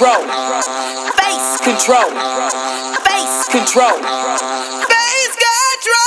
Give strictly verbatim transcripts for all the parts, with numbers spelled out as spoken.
control, face control, face control, face control.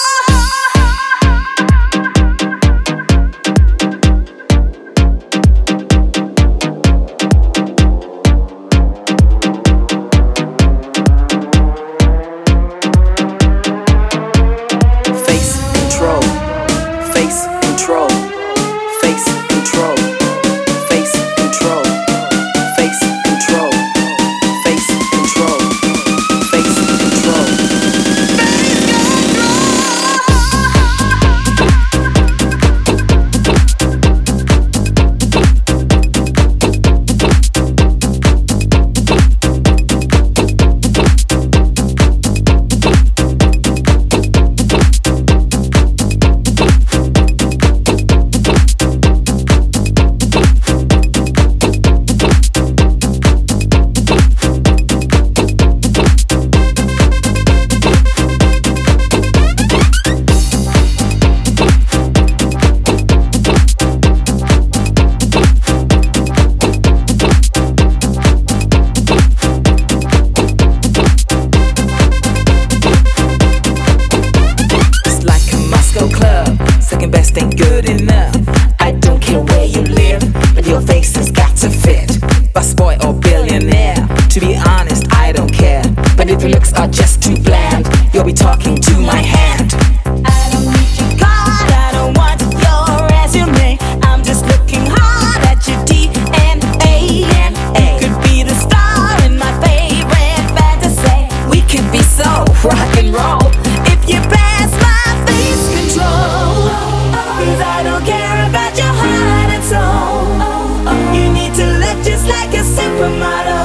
To be honest, I don't care. But if your looks are just too bland, you'll be talking to my hand. I don't need your card, I don't want your resume. I'm just looking hard at your D N A. You could be the star in my favorite fantasy. We could be so rock and roll if you pass my face control. Cause I don't care about your heart and soul. You need to look just like a supermodel.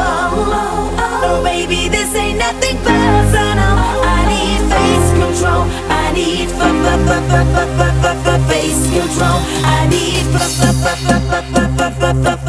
Oh baby, this ain't nothing personal. I need face control. I need f f f f f f f face control. I need f f f f f f f f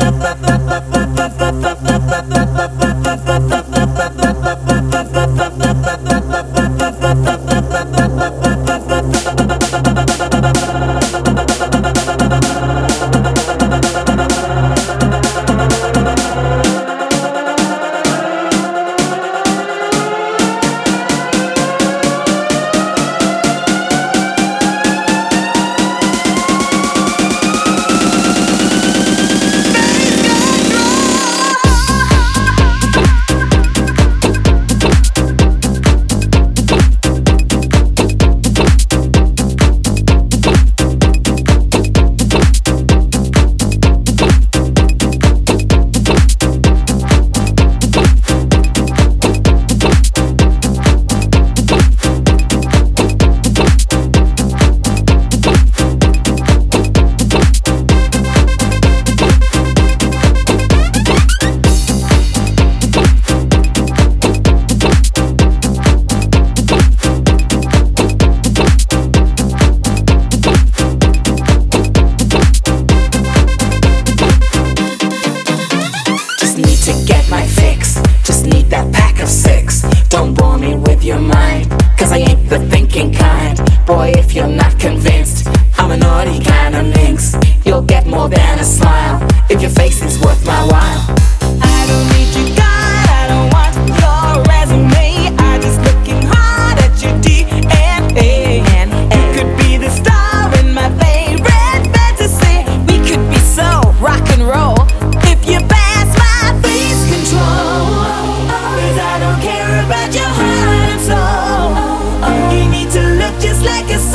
Don't bore me with your mind, cause I ain't the thinking kind. Boy, if you're not convinced, I'm a naughty kind of minx. You'll get more than a smile if your face is worth my while. I don't need your guide, I don't want your resume. I'm just looking hard at your D N A. You could be the star in my favorite fantasy. We could be so rock and roll if you pass my face control. Cause I don't care about your heart and soul. You need to look just like a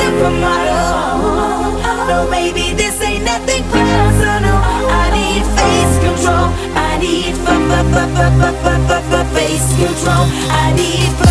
supermodel. No, baby, this ain't nothing personal. I need face control. I need f f f f f f face control. I need